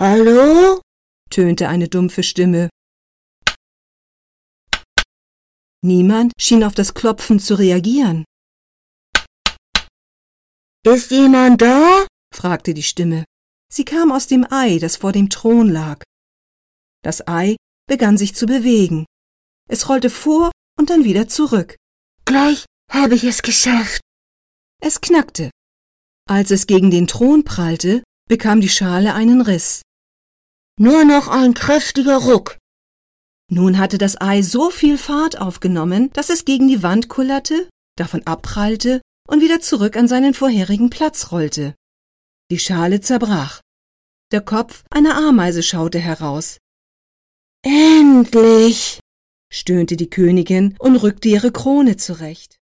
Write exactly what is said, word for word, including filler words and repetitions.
Hallo? Tönte eine dumpfe Stimme. Niemand schien auf das Klopfen zu reagieren. Ist jemand da? Fragte die Stimme. Sie kam aus dem Ei, das vor dem Thron lag. Das Ei begann sich zu bewegen. Es rollte vor und dann wieder zurück. Gleich habe ich es geschafft. Es knackte. Als es gegen den Thron prallte, bekam die Schale einen Riss. Nur noch ein kräftiger Ruck. Nun hatte das Ei so viel Fahrt aufgenommen, dass es gegen die Wand kullerte, davon abprallte und wieder zurück an seinen vorherigen Platz rollte. Die Schale zerbrach. Der Kopf einer Ameise schaute heraus. Endlich! Stöhnte die Königin und rückte ihre Krone zurecht.